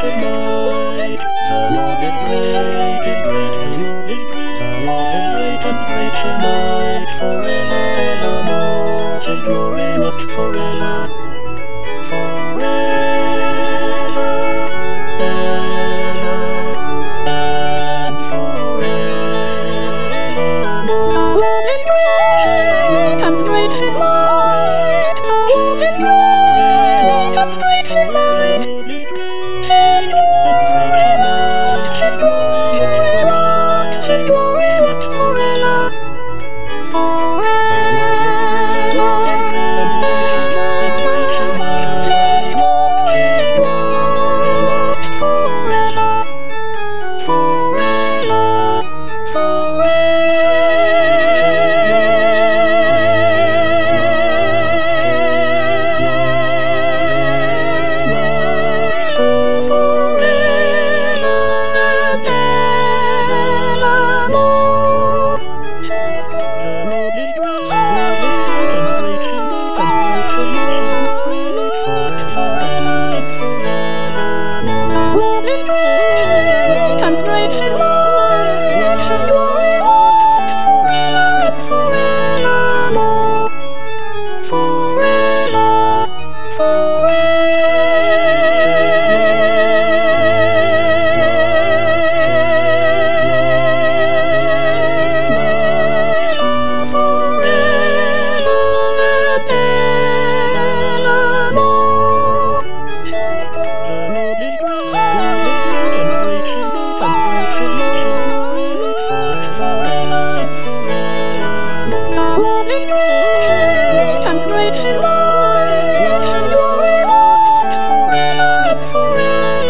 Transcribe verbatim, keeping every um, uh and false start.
is might. The Lord is great, is great, the Lord is great. The Lord is great and great is might. Forevermore His glory must forever, forever, ever, and forevermore. The Lord is great and great is might. The Lord is great and great is might. His glory must, His glory must, His glory must forever, and great is might, and glory must forever, forever.